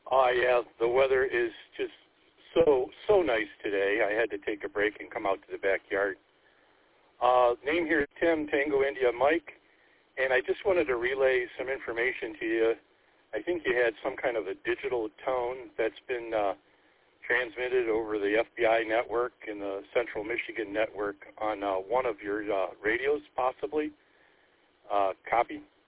Oh, yeah, the weather is just so nice today. I had to take a break and come out to the backyard. Name here is Tim, Tango India Mike, and I just wanted to relay some information to you. I think you had some kind of a digital tone that's been transmitted over the FBI network and the Central Michigan network on one of your radios, possibly. Copy?